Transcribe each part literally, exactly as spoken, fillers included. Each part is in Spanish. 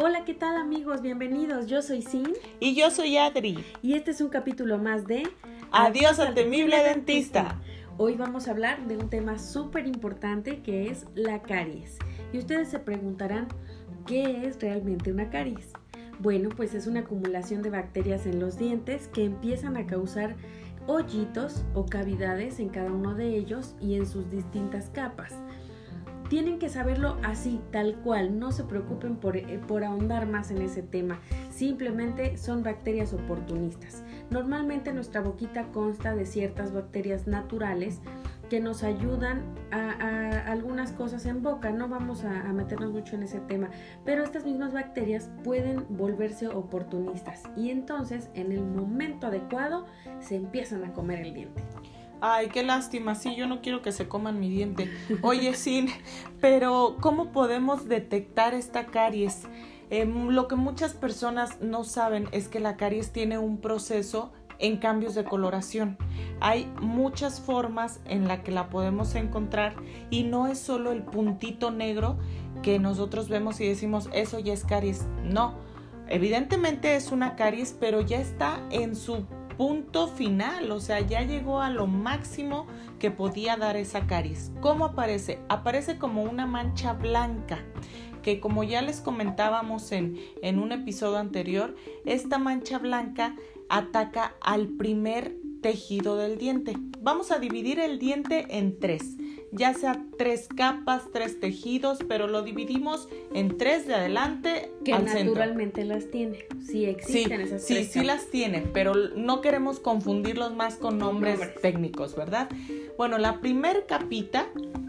Hola, ¿qué tal amigos? Bienvenidos, yo soy Sin. Y yo soy Adri. Y este es un capítulo más de Adiós al temible dentista. Hoy vamos a hablar de un tema súper importante que es la caries. Y ustedes se preguntarán, ¿qué es realmente una caries? Bueno, pues es una acumulación de bacterias en los dientes que empiezan a causar hoyitos o cavidades en cada uno de ellos y en sus distintas capas. Tienen que saberlo así, tal cual, no se preocupen por, eh, por ahondar más en ese tema, simplemente son bacterias oportunistas. Normalmente nuestra boquita consta de ciertas bacterias naturales que nos ayudan a, a algunas cosas en boca, no vamos a, a meternos mucho en ese tema, pero estas mismas bacterias pueden volverse oportunistas y entonces en el momento adecuado se empiezan a comer el diente. Ay, qué lástima, sí, yo no quiero que se coman mi diente. Oye, Sin, pero ¿cómo podemos detectar esta caries? Eh, lo que muchas personas no saben es que la caries tiene un proceso en cambios de coloración. Hay muchas formas en las que la podemos encontrar y no es solo el puntito negro que nosotros vemos y decimos, eso ya es caries. No, evidentemente es una caries, pero ya está en su punto final, o sea, ya llegó a lo máximo que podía dar esa caries. ¿Cómo aparece? Aparece como una mancha blanca, que como ya les comentábamos en, en un episodio anterior, esta mancha blanca ataca al primer tejido del diente. Vamos a dividir el diente en tres, ya sea tres capas, tres tejidos, pero lo dividimos en tres de adelante que al naturalmente centro. Las tiene, sí existen sí, esas sí, tres sí capas. las tiene, pero no queremos confundirlos más con nombres, nombres técnicos, ¿verdad? Bueno, la primer capita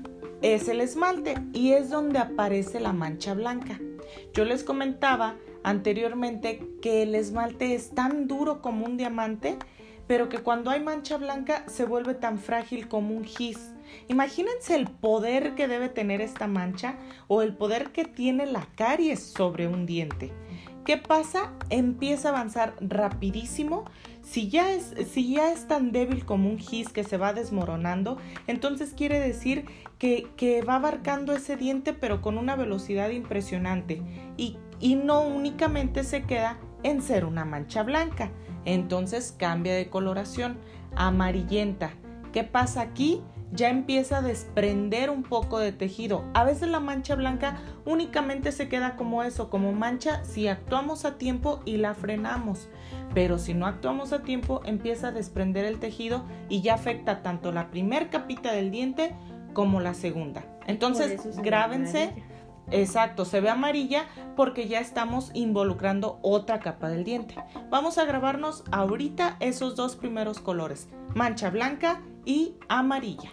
es el esmalte y es donde aparece la mancha blanca. Yo les comentaba anteriormente que el esmalte es tan duro como un diamante, pero que cuando hay mancha blanca se vuelve tan frágil como un gis. Imagínense el poder que debe tener esta mancha o el poder que tiene la caries sobre un diente. ¿Qué pasa? Empieza a avanzar rapidísimo. Si ya es, si ya es tan débil como un gis que se va desmoronando, entonces quiere decir que, que va abarcando ese diente pero con una velocidad impresionante y, y no únicamente se queda en ser una mancha blanca. Entonces cambia de coloración, amarillenta. ¿Qué pasa aquí? Ya empieza a desprender un poco de tejido. A veces la mancha blanca únicamente se queda como eso, como mancha si actuamos a tiempo y la frenamos. Pero si no actuamos a tiempo, empieza a desprender el tejido y ya afecta tanto la primer capita del diente como la segunda. Entonces, grábense. Exacto, se ve amarilla porque ya estamos involucrando otra capa del diente. Vamos a grabarnos ahorita esos dos primeros colores, mancha blanca y amarilla.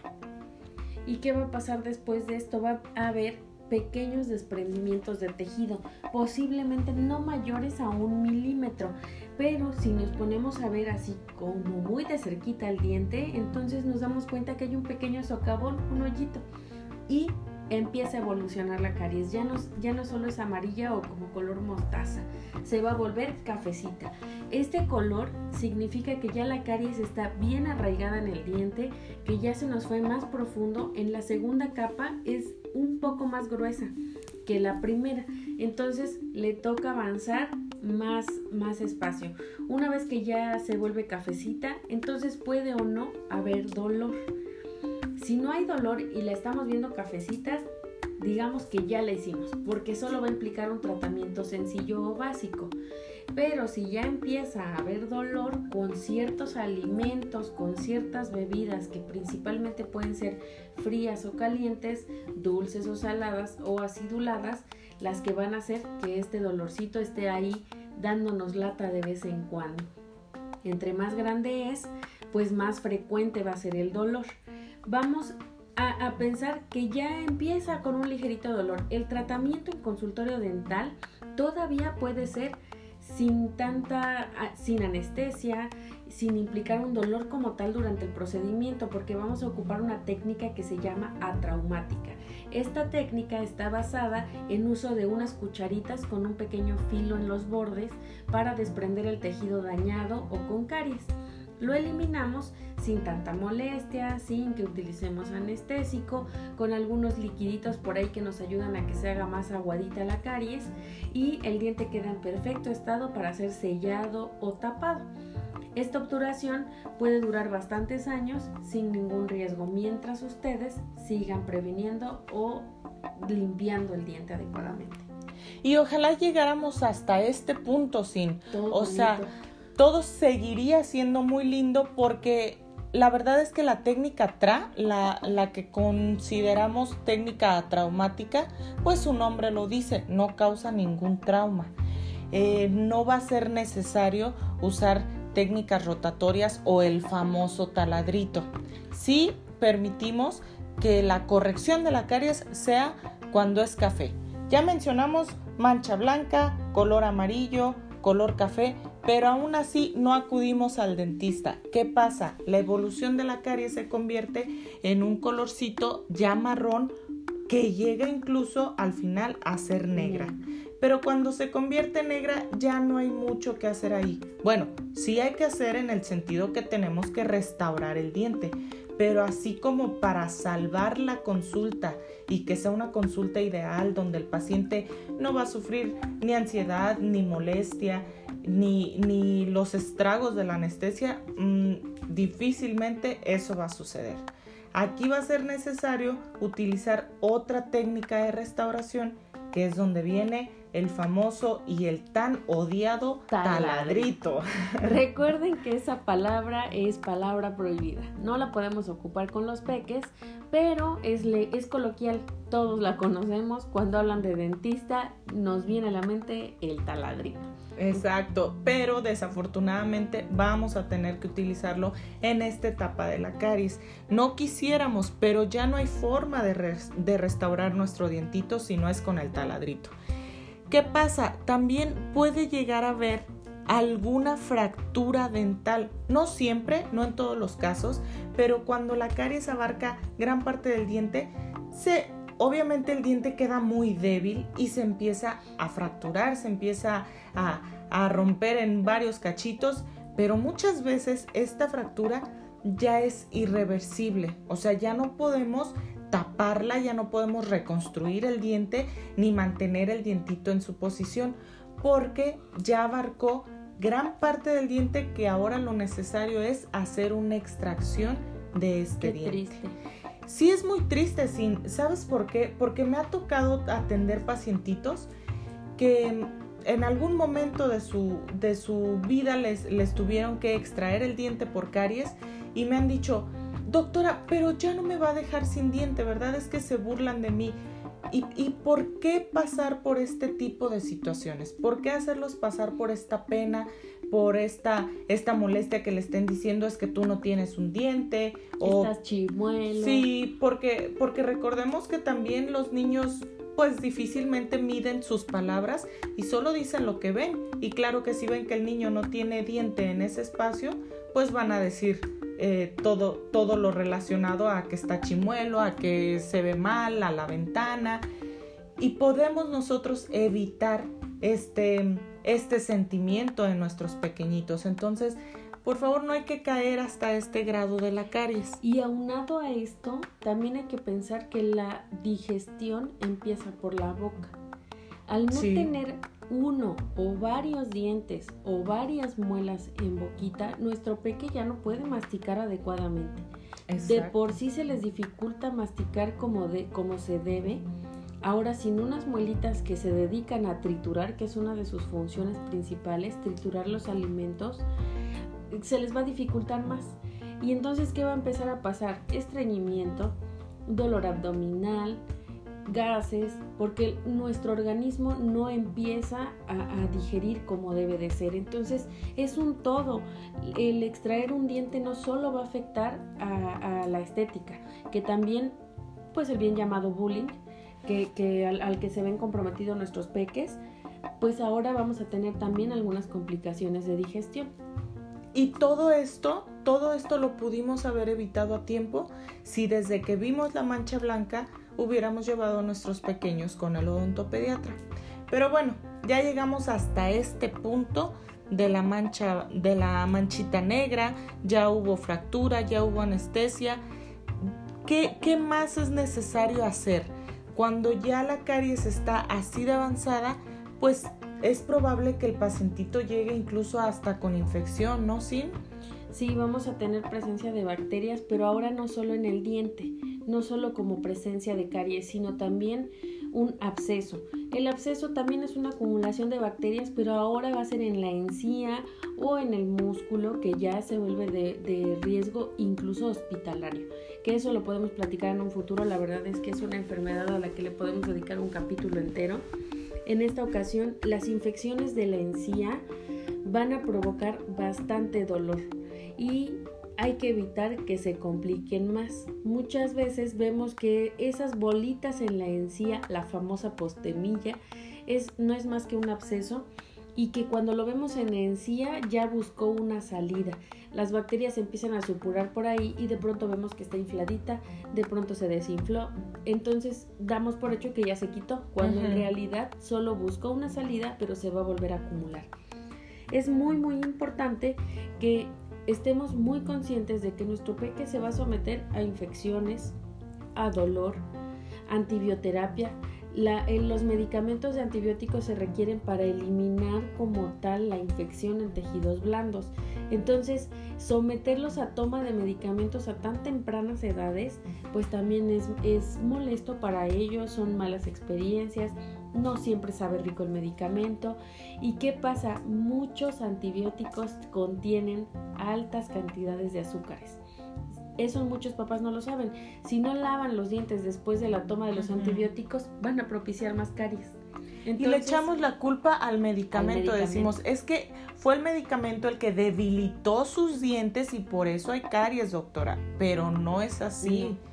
¿Y qué va a pasar después de esto? Va a haber pequeños desprendimientos de tejido, posiblemente no mayores a un milímetro, pero si nos ponemos a ver así como muy de cerquita el diente, entonces nos damos cuenta que hay un pequeño socavón, un hoyito, y empieza a evolucionar la caries. Ya no, ya no solo es amarilla o como color mostaza, se va a volver cafecita. Este color significa que ya la caries está bien arraigada en el diente, que ya se nos fue más profundo. En la segunda capa es un poco más gruesa que la primera, entonces le toca avanzar más, más espacio. Una vez que ya se vuelve cafecita, entonces puede o no haber dolor. Si no hay dolor y la estamos viendo cafecita, digamos que ya la hicimos, porque solo va a implicar un tratamiento sencillo o básico. Pero si ya empieza a haber dolor con ciertos alimentos, con ciertas bebidas que principalmente pueden ser frías o calientes, dulces o saladas o aciduladas, las que van a hacer que este dolorcito esté ahí dándonos lata de vez en cuando. Entre más grande es, pues más frecuente va a ser el dolor. Vamos a, a pensar que ya empieza con un ligerito dolor. El tratamiento en consultorio dental todavía puede ser sin tanta, sin anestesia, sin implicar un dolor como tal durante el procedimiento, porque vamos a ocupar una técnica que se llama atraumática. Esta técnica está basada en uso de unas cucharitas con un pequeño filo en los bordes para desprender el tejido dañado o con caries. Lo eliminamos sin tanta molestia, sin que utilicemos anestésico, con algunos liquiditos por ahí que nos ayudan a que se haga más aguadita la caries y el diente queda en perfecto estado para ser sellado o tapado. Esta obturación puede durar bastantes años sin ningún riesgo mientras ustedes sigan previniendo o limpiando el diente adecuadamente. Y ojalá llegáramos hasta este punto, Sin. Todo o bonito. sea, todo seguiría siendo muy lindo porque la verdad es que la técnica T R A, la, la que consideramos técnica traumática, pues su nombre lo dice, no causa ningún trauma. Eh, no va a ser necesario usar técnicas rotatorias o el famoso taladrito. Sí permitimos que la corrección de la caries sea cuando es café. Ya mencionamos mancha blanca, color amarillo, color café, pero aún así no acudimos al dentista. ¿Qué pasa? La evolución de la caries se convierte en un colorcito ya marrón que llega incluso al final a ser negra. Pero cuando se convierte en negra ya no hay mucho que hacer ahí. Bueno, sí hay que hacer en el sentido que tenemos que restaurar el diente, pero así como para salvar la consulta y que sea una consulta ideal donde el paciente no va a sufrir ni ansiedad, ni molestia, ni, ni los estragos de la anestesia, mmm, difícilmente eso va a suceder. Aquí va a ser necesario utilizar otra técnica de restauración, que es donde viene el famoso y el tan odiado taladrito. Recuerden que esa palabra es palabra prohibida. No la podemos ocupar con los peques, pero es, le, es coloquial. Todos la conocemos. Cuando hablan de dentista, nos viene a la mente el taladrito. Exacto, pero desafortunadamente vamos a tener que utilizarlo en esta etapa de la caries. No quisiéramos, pero ya no hay forma de, res, de restaurar nuestro dientito si no es con el taladrito. ¿Qué pasa? También puede llegar a haber alguna fractura dental. No siempre, no en todos los casos, pero cuando la caries abarca gran parte del diente, se, obviamente el diente queda muy débil y se empieza a fracturar, se empieza a, a romper en varios cachitos, pero muchas veces esta fractura ya es irreversible. O sea, ya no podemos taparla, ya no podemos reconstruir el diente ni mantener el dientito en su posición porque ya abarcó gran parte del diente que ahora lo necesario es hacer una extracción de este Qué diente. Triste. Sí, es muy triste, Sin. ¿Sabes por qué? Porque me ha tocado atender pacientitos que en algún momento de su, de su vida les, les tuvieron que extraer el diente por caries y me han dicho: doctora, pero ya no me va a dejar sin diente, ¿verdad? Es que se burlan de mí. ¿Y, y por qué pasar por este tipo de situaciones? ¿Por qué hacerlos pasar por esta pena, por esta, esta molestia que le estén diciendo es que tú no tienes un diente? O, estás chimuelo. Sí, porque, porque recordemos que también los niños pues difícilmente miden sus palabras y solo dicen lo que ven. Y claro que si ven que el niño no tiene diente en ese espacio, pues van a decir eh, todo, todo lo relacionado a que está chimuelo, a que se ve mal, a la ventana. Y podemos nosotros evitar este, este sentimiento en nuestros pequeñitos. Entonces, por favor, no hay que caer hasta este grado de la caries. Y aunado a esto, también hay que pensar que la digestión empieza por la boca. Al no Sí. tener uno o varios dientes o varias muelas en boquita, nuestro peque ya no puede masticar adecuadamente. Exacto. De por sí se les dificulta masticar como, de, como se debe. Ahora, sin unas muelitas que se dedican a triturar, que es una de sus funciones principales, triturar los alimentos, se les va a dificultar más. Y entonces, ¿qué va a empezar a pasar? Estreñimiento, dolor abdominal, gases, porque nuestro organismo no empieza a, a digerir como debe de ser. Entonces es un todo. El extraer un diente no solo va a afectar a, a la estética, que también pues el bien llamado bullying, que, que al, al que se ven comprometidos nuestros peques, pues ahora vamos a tener también algunas complicaciones de digestión. Y todo esto, todo esto lo pudimos haber evitado a tiempo si desde que vimos la mancha blanca hubiéramos llevado a nuestros pequeños con el odontopediatra. Pero bueno, ya llegamos hasta este punto de la mancha, de la manchita negra, ya hubo fractura, ya hubo anestesia. ¿Qué, qué más es necesario hacer? Cuando ya la caries está así de avanzada, pues es probable que el pacientito llegue incluso hasta con infección, ¿no, Sin? Sí, vamos a tener presencia de bacterias, pero ahora no solo en el diente, no solo como presencia de caries, sino también un absceso. El absceso también es una acumulación de bacterias, pero ahora va a ser en la encía o en el músculo, que ya se vuelve de, de riesgo incluso hospitalario, que eso lo podemos platicar en un futuro. La verdad es que es una enfermedad a la que le podemos dedicar un capítulo entero. En esta ocasión, las infecciones de la encía van a provocar bastante dolor y hay que evitar que se compliquen más. Muchas veces vemos que esas bolitas en la encía, la famosa postemilla, es, no es más que un absceso, y que cuando lo vemos en la encía ya buscó una salida. Las bacterias empiezan a supurar por ahí y de pronto vemos que está infladita, de pronto se desinfló. Entonces damos por hecho que ya se quitó, cuando uh-huh. en realidad solo buscó una salida, pero se va a volver a acumular. Es muy muy importante que estemos muy conscientes de que nuestro peque se va a someter a infecciones, a dolor, antibioterapia. La, eh, los medicamentos de antibióticos se requieren para eliminar como tal la infección en tejidos blandos. Entonces, someterlos a toma de medicamentos a tan tempranas edades, pues también es, es molesto para ellos, son malas experiencias, no siempre sabe rico el medicamento. ¿Y qué pasa? Muchos antibióticos contienen altas cantidades de azúcares. Eso muchos papás no lo saben. Si no lavan los dientes después de la toma de los uh-huh. antibióticos, van a propiciar más caries. Entonces, y le echamos la culpa al medicamento, al medicamento. Decimos, es que fue el medicamento el que debilitó sus dientes y por eso hay caries, doctora. Pero no es así. No.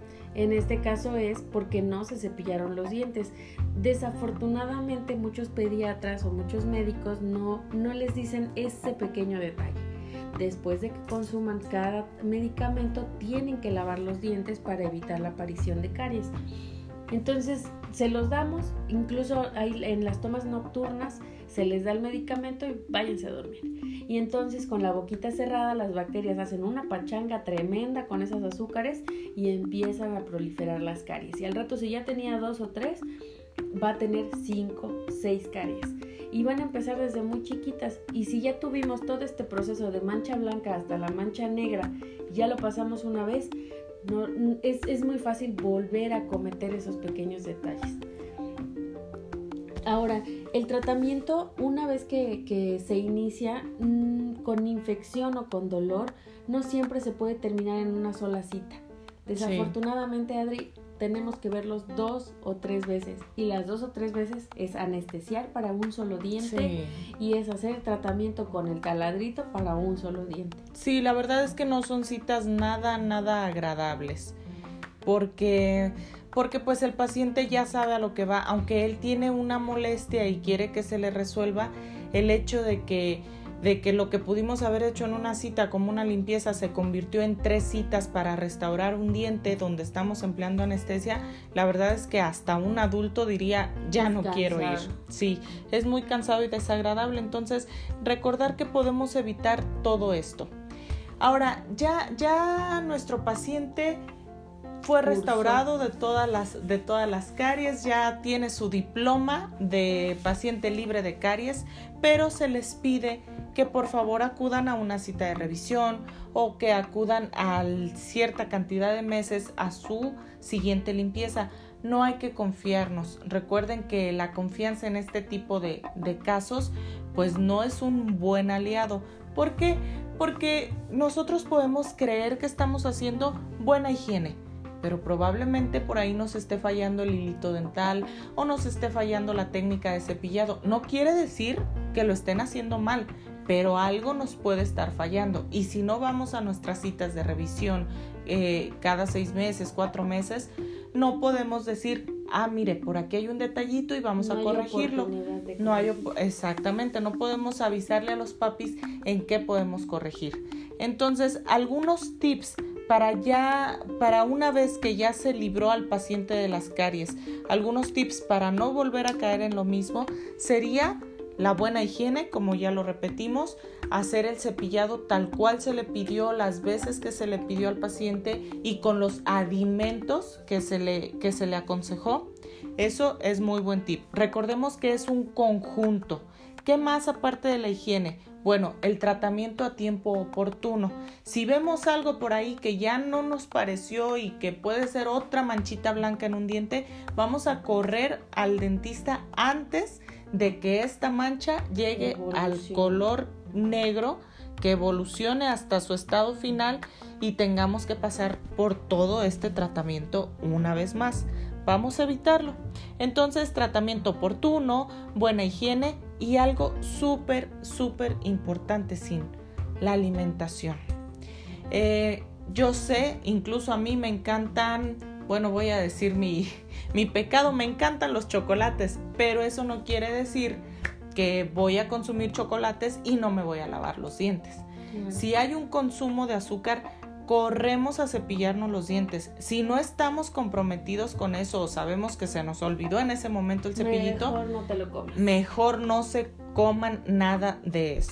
En este caso es porque no se cepillaron los dientes. Desafortunadamente muchos pediatras o muchos médicos no, no les dicen ese pequeño detalle. Después de que consuman cada medicamento, tienen que lavar los dientes para evitar la aparición de caries. Entonces, se los damos, incluso hay, en las tomas nocturnas, se les da el medicamento y váyanse a dormir. Y entonces, con la boquita cerrada, las bacterias hacen una pachanga tremenda con esos azúcares y empiezan a proliferar las caries. Y al rato, si ya tenía dos o tres, va a tener cinco, seis caries. Y van a empezar desde muy chiquitas. Y si ya tuvimos todo este proceso de mancha blanca hasta la mancha negra, ya lo pasamos una vez, no, es, es muy fácil volver a cometer esos pequeños detalles. Ahora, el tratamiento, una vez que, que se inicia mmm, con infección o con dolor, no siempre se puede terminar en una sola cita. Desafortunadamente, sí. Adri, tenemos que verlos dos o tres veces, y las dos o tres veces es anestesiar para un solo diente, sí. y es hacer tratamiento con el taladrito para un solo diente. Sí, la verdad es que no son citas nada, nada agradables, porque, porque pues el paciente ya sabe a lo que va, aunque él tiene una molestia y quiere que se le resuelva, el hecho de que de que lo que pudimos haber hecho en una cita como una limpieza se convirtió en tres citas para restaurar un diente donde estamos empleando anestesia, la verdad es que hasta un adulto diría, ya no cansado. Quiero ir. Sí, es muy cansado y desagradable, entonces recordar que podemos evitar todo esto. Ahora, ya, ya nuestro paciente fue restaurado de todas las, de todas las caries, ya tiene su diploma de paciente libre de caries, pero se les pide que por favor acudan a una cita de revisión o que acudan a cierta cantidad de meses a su siguiente limpieza. No hay que confiarnos. Recuerden que la confianza en este tipo de, de casos pues no es un buen aliado. ¿Por qué? Porque nosotros podemos creer que estamos haciendo buena higiene, pero probablemente por ahí nos esté fallando el hilito dental o nos esté fallando la técnica de cepillado. No quiere decir que lo estén haciendo mal, pero algo nos puede estar fallando. Y si no vamos a nuestras citas de revisión eh, cada seis meses, cuatro meses, no podemos decir, ah, mire, por aquí hay un detallito y vamos no a corregirlo. No hay, exactamente, no podemos avisarle a los papis en qué podemos corregir. Entonces, algunos tips para ya, para una vez que ya se libró al paciente de las caries, algunos tips para no volver a caer en lo mismo sería La buena higiene, como ya lo repetimos, hacer el cepillado tal cual se le pidió, las veces que se le pidió al paciente y con los alimentos que se le, que se le aconsejó. Eso es muy buen tip. Recordemos que es un conjunto. ¿Qué más aparte de la higiene? Bueno, el tratamiento a tiempo oportuno. Si vemos algo por ahí que ya no nos pareció y que puede ser otra manchita blanca en un diente, vamos a correr al dentista antes de que esta mancha llegue al color negro, que evolucione hasta su estado final y tengamos que pasar por todo este tratamiento una vez más. Vamos a evitarlo. Entonces, tratamiento oportuno, buena higiene y algo súper, súper importante, sin la alimentación. Eh, yo sé, incluso a mí me encantan, bueno, voy a decir mi, mi pecado, me encantan los chocolates, pero eso no quiere decir que voy a consumir chocolates y no me voy a lavar los dientes. Mm. Si hay un consumo de azúcar, corremos a cepillarnos los dientes. Si no estamos comprometidos con eso o sabemos que se nos olvidó en ese momento el cepillito, mejor no te lo comas. Mejor no se coman nada de eso.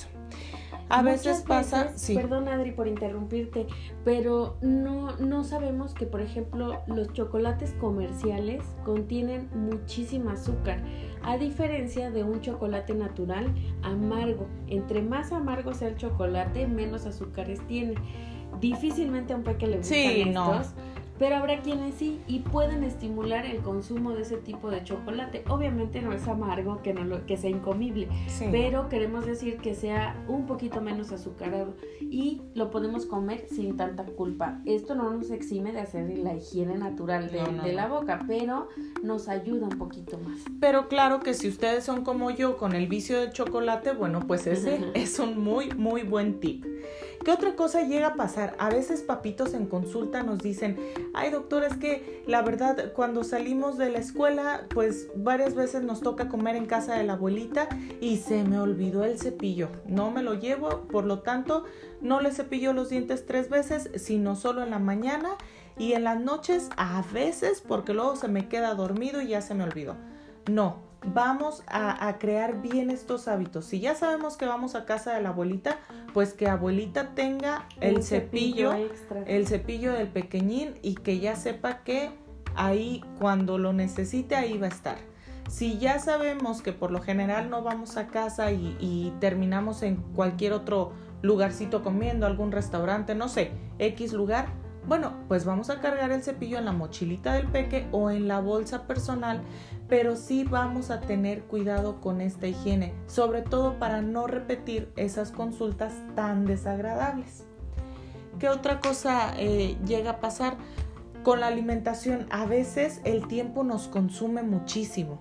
A Muchas veces pasa, veces, sí. Perdón, Adri, por interrumpirte, pero no, no sabemos que, por ejemplo, los chocolates comerciales contienen muchísima azúcar, a diferencia de un chocolate natural amargo. Entre más amargo sea el chocolate, menos azúcares tiene. Difícilmente a un peque le gustan sí, estos, no. pero habrá quienes sí y pueden estimular el consumo de ese tipo de chocolate. Obviamente no es amargo, que no lo, que sea incomible, Sí. pero queremos decir que sea un poquito menos azucarado y lo podemos comer sin tanta culpa. Esto no nos exime de hacer la higiene natural de, No, no, de no. la boca, pero nos ayuda un poquito más. Pero claro que si ustedes son como yo con el vicio del chocolate, bueno, pues ese es un muy, muy buen tip. ¿Qué otra cosa llega a pasar? A veces papitos en consulta nos dicen, ay doctor, es que la verdad cuando salimos de la escuela, pues varias veces nos toca comer en casa de la abuelita y se me olvidó el cepillo. No me lo llevo, por lo tanto, no le cepillo los dientes tres veces, sino solo en la mañana y en las noches a veces, porque luego se me queda dormido y ya se me olvidó. No. Vamos a, a crear bien estos hábitos. Si ya sabemos que vamos a casa de la abuelita, pues que abuelita tenga el Un cepillo, cepillo extra. el cepillo del pequeñín y que ya sepa que ahí cuando lo necesite ahí va a estar. Si ya sabemos que por lo general no vamos a casa y, y terminamos en cualquier otro lugarcito comiendo, algún restaurante, no sé, X lugar, bueno, pues vamos a cargar el cepillo en la mochilita del peque o en la bolsa personal, pero sí vamos a tener cuidado con esta higiene, sobre todo para no repetir esas consultas tan desagradables. ¿Qué otra cosa eh, llega a pasar? Con la alimentación, a veces el tiempo nos consume muchísimo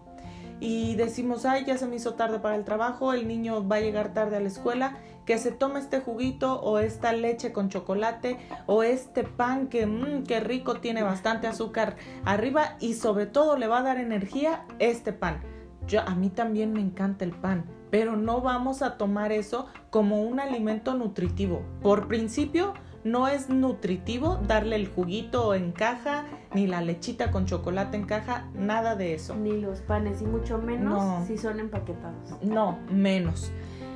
y decimos, ay, ya se me hizo tarde para el trabajo, el niño va a llegar tarde a la escuela, que se tome este juguito o esta leche con chocolate o este pan que mmm, qué rico, tiene bastante azúcar arriba y sobre todo le va a dar energía este pan. Yo, a mí también me encanta el pan, pero no vamos a tomar eso como un alimento nutritivo. Por principio, no es nutritivo darle el juguito en caja, ni la lechita con chocolate en caja, nada de eso. Ni los panes, y mucho menos No. si son empaquetados. No, menos.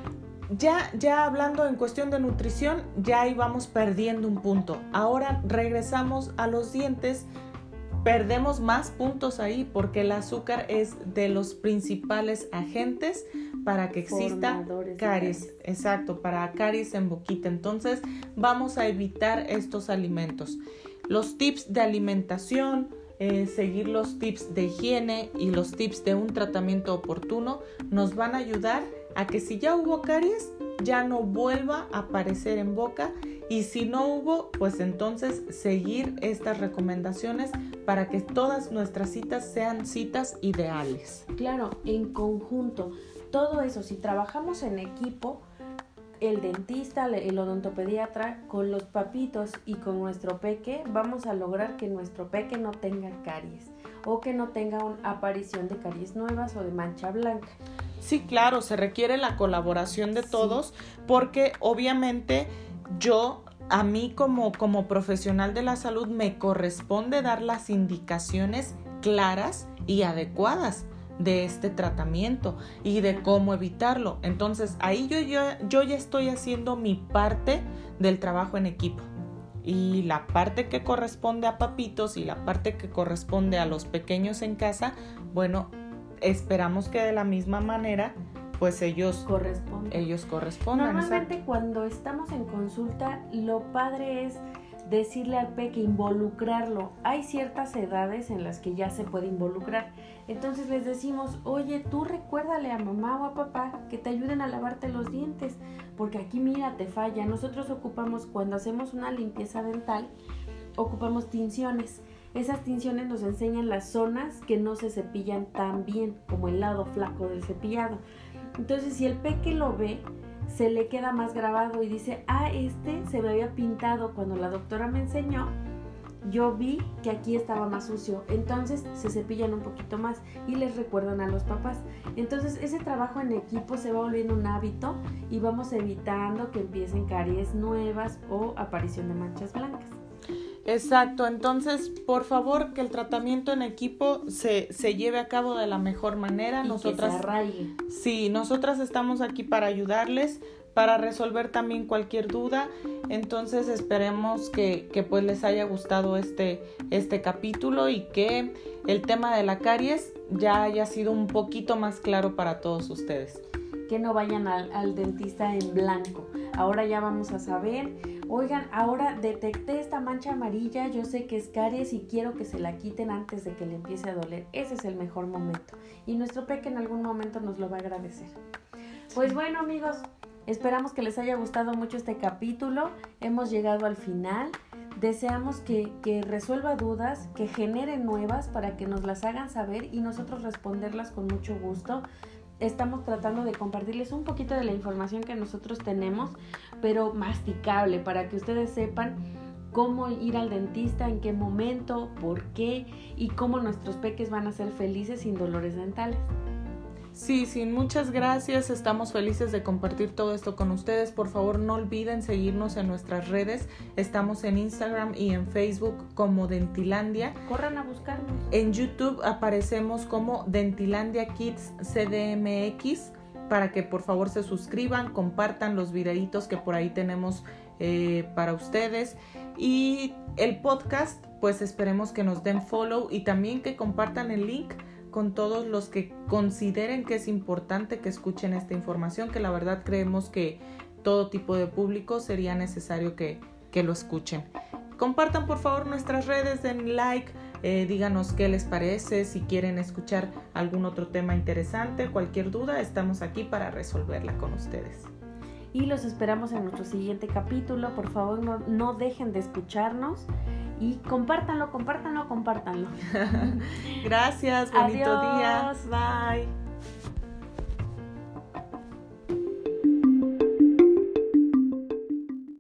Ya, ya hablando en cuestión de nutrición, ya ahí vamos perdiendo un punto. Ahora regresamos a los dientes, perdemos más puntos ahí porque el azúcar es de los principales agentes para que exista Formadores de caries. caries. Exacto, para caries en boquita. Entonces vamos a evitar estos alimentos. Los tips de alimentación, eh, seguir los tips de higiene y los tips de un tratamiento oportuno nos van a ayudar a que si ya hubo caries, ya no vuelva a aparecer en boca y si no hubo, pues entonces seguir estas recomendaciones para que todas nuestras citas sean citas ideales. Claro, en conjunto, todo eso, si trabajamos en equipo, el dentista, el odontopediatra, con los papitos y con nuestro peque, vamos a lograr que nuestro peque no tenga caries o que no tenga una aparición de caries nuevas o de mancha blanca. Sí, claro, se requiere la colaboración de todos sí. Porque obviamente yo, a mí como, como profesional de la salud me corresponde dar las indicaciones claras y adecuadas. de este tratamiento y de cómo evitarlo. Entonces ahí yo, yo, yo ya estoy haciendo mi parte del trabajo en equipo. Y la parte que corresponde a papitos y la parte que corresponde a los pequeños en casa, bueno, esperamos que de la misma manera pues ellos corresponden. Ellos correspondan. Normalmente exacto. Cuando estamos en consulta, lo padre es decirle al peque, involucrarlo. Hay ciertas edades en las que ya se puede involucrar. Entonces les decimos, oye, tú recuérdale a mamá o a papá que te ayuden a lavarte los dientes, porque aquí mira, te falla. Nosotros ocupamos, cuando hacemos una limpieza dental, ocupamos tinciones. Esas tinciones nos enseñan las zonas que no se cepillan tan bien, como el lado flaco del cepillado. Entonces, si el peque lo ve, se le queda más grabado y dice, ah, este se me había pintado cuando la doctora me enseñó, yo vi que aquí estaba más sucio, entonces se cepillan un poquito más y les recuerdan a los papás. Entonces, ese trabajo en equipo se va volviendo un hábito y vamos evitando que empiecen caries nuevas o aparición de manchas blancas. Exacto, entonces por favor que el tratamiento en equipo se, se lleve a cabo de la mejor manera. Y nosotras, que se arraigue. Sí, nosotras estamos aquí para ayudarles, para resolver también cualquier duda. Entonces esperemos que, que pues les haya gustado este, este capítulo y que el tema de la caries ya haya sido un poquito más claro para todos ustedes. Que no vayan al, al dentista en blanco. Ahora ya vamos a saber. Oigan, ahora detecté esta mancha amarilla, yo sé que es caries y quiero que se la quiten antes de que le empiece a doler. Ese es el mejor momento. Y nuestro peque en algún momento nos lo va a agradecer. Pues bueno, amigos, esperamos que les haya gustado mucho este capítulo. Hemos llegado al final. Deseamos que, que resuelva dudas, que genere nuevas para que nos las hagan saber y nosotros responderlas con mucho gusto. Estamos tratando de compartirles un poquito de la información que nosotros tenemos, pero masticable, para que ustedes sepan cómo ir al dentista, en qué momento, por qué y cómo nuestros peques van a ser felices sin dolores dentales. Sí, sí, muchas gracias. Estamos felices de compartir todo esto con ustedes. Por favor, no olviden seguirnos en nuestras redes. Estamos en Instagram y en Facebook como Dentilandia. Corran a buscarnos. En YouTube aparecemos como Dentilandia Kids C D M X para que por favor se suscriban, compartan los videitos que por ahí tenemos eh, para ustedes. Y el podcast, pues esperemos que nos den follow y también que compartan el link con todos los que consideren que es importante que escuchen esta información, que la verdad creemos que todo tipo de público sería necesario que, que lo escuchen. Compartan por favor nuestras redes, den like, eh, díganos qué les parece, si quieren escuchar algún otro tema interesante, cualquier duda, estamos aquí para resolverla con ustedes. Y los esperamos en nuestro siguiente capítulo. Por favor, no, no dejen de escucharnos. Y compártanlo, compártanlo, compártanlo. Gracias, bonito Adiós. día. Bye.